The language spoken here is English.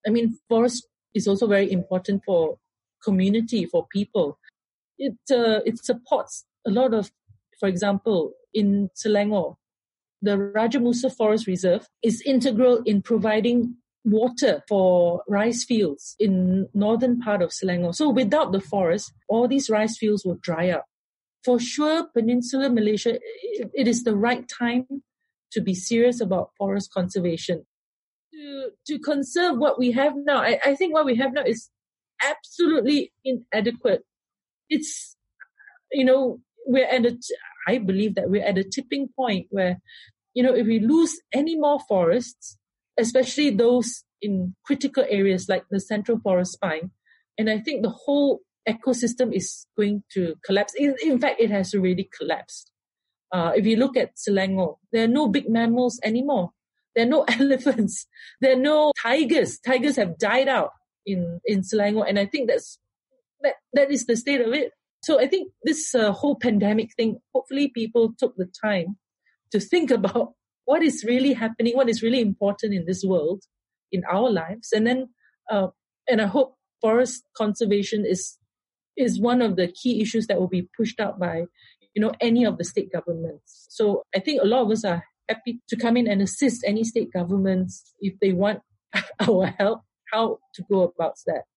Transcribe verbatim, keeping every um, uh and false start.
I mean, forest is also very important for community, for people. It uh, it supports a lot of, for example, in Selangor, the Raja Musa Forest Reserve is integral in providing water for rice fields in northern part of Selangor. So without the forest, all these rice fields will dry up. For sure, Peninsular Malaysia, it, it is the right time to be serious about forest conservation. To, to conserve what we have now, I, I think what we have now is absolutely inadequate. It's, you know, we're at a, I believe that we're at a tipping point where, you know, if we lose any more forests, especially those in critical areas like the Central Forest Spine, and I think the whole ecosystem is going to collapse. In, in fact, it has already collapsed. Uh, if you look at Selangor, there are no big mammals anymore. There are no elephants. There are no tigers. Tigers have died out in, in Selangor, and I think that's that that is the state of it. So I think this uh, whole pandemic thing, hopefully people took the time to think about what is really happening, what is really important in this world, in our lives. And then, uh, and I hope forest conservation is is one of the key issues that will be pushed out by, you know, any of the state governments. So I think a lot of us are happy to come in and assist any state governments if they want our help, how to go about that.